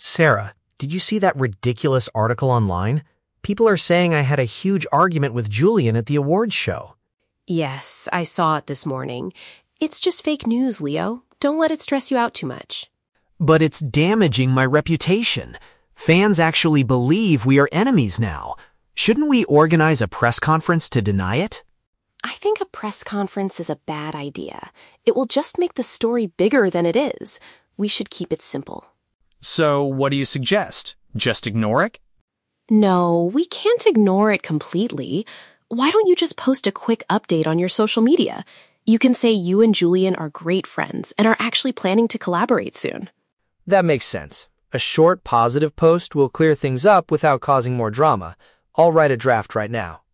Sarah, did you see that ridiculous article online? People are saying I had a huge argument with Julian at the awards show. Yes, I saw it this morning. It's just fake news, Leo. Don't let it stress you out too much. But it's damaging my reputation. Fans actually believe we are enemies now. Shouldn't we organize a press conference to deny it? I think a press conference is a bad idea. It will just make the story bigger than it is. We should keep it simple. So what do you suggest? Just ignore it? No, we can't ignore it completely. Why don't you just post a quick update on your social media? You can say you and Julian are great friends and are actually planning to collaborate soon. That makes sense. A short, positive post will clear things up without causing more drama. I'll write a draft right now.